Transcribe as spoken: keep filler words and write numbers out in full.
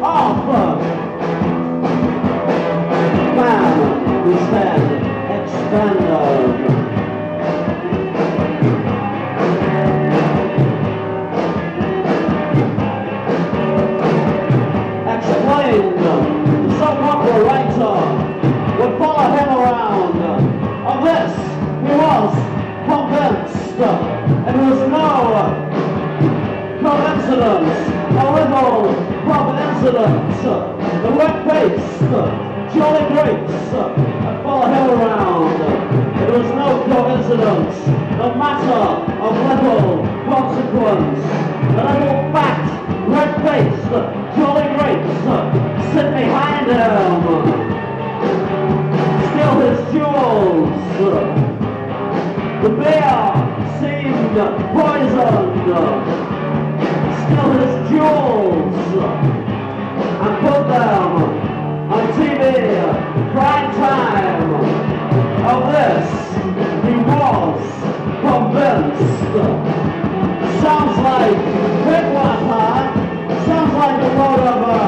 off. Man, his head expanded. Explained, the soap opera writer would follow him around. Of this, he was convinced. It was no coincidence, a little providence. The red-faced, jolly grapes that follow him around. It was no coincidence, no matter of little consequence. The little fat, red-faced, jolly grapes sit behind him. Still his jewels. The beer seemed poisoned. Still his jewels. And put them on T V, prime time. Of this, he was convinced. Sounds like big one, huh? Sounds like the road of a